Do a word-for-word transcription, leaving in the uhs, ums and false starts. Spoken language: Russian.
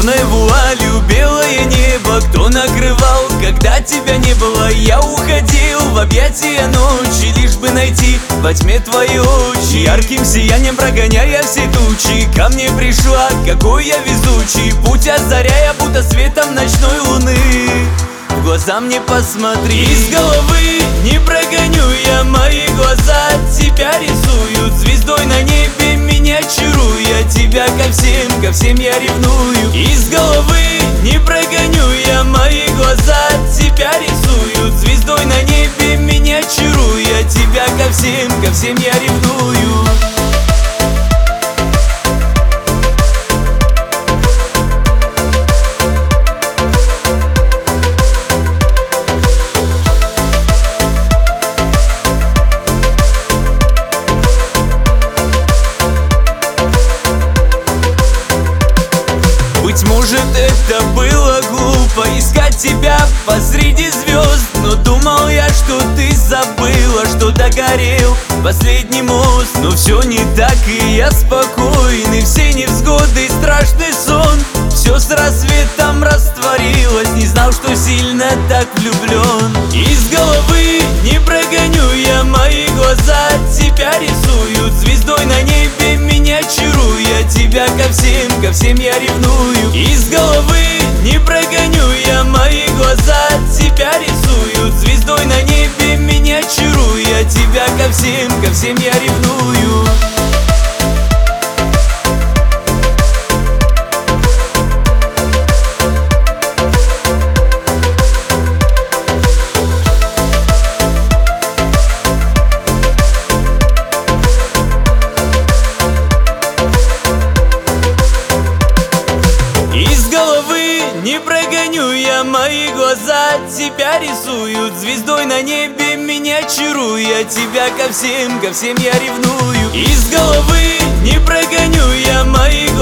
черной вуалью белое небо кто накрывал, когда тебя не было? Я уходил в объятия ночи, лишь бы найти во тьме твои очи. Ярким сиянием прогоняя все тучи, ко мне пришла, какой я везучий. Путь озаряя, будто светом ночной луны. В глаза мне посмотри, из головы не прогоню я, мои глаза тебя рисуют звездой на небе, меня чаруя. Тебя ко всем, ко всем я ревную. Из головы не прогоню я, мои глаза тебя рисуют звездой на небе, меня чаруя. Тебя ко всем, ко всем я ревную. Быть может, это было глупо искать тебя посреди звезд, но думал я, что ты забыла, что догорел последний мост. Но все не так, и я спокойный, все невзгоды, страшный сон. Все с рассветом растворилось, не знал, что сильно так влюблен. Из головы не прогоню я, мои глаза тебя рисуют звездой на небе, меня чаруя. Тебя ко всем, ко всем я ревную. Из головы не прогоню я, мои глаза тебя рисуют звездой на небе, меня чаруя. Тебя ко всем, ко всем я ревную. Из головы не прогоню я, мои глаза тебя рисуют звездой на небе, меня чаруя. Тебя ко всем, ко всем я ревную. Из головы не прогоню я, мои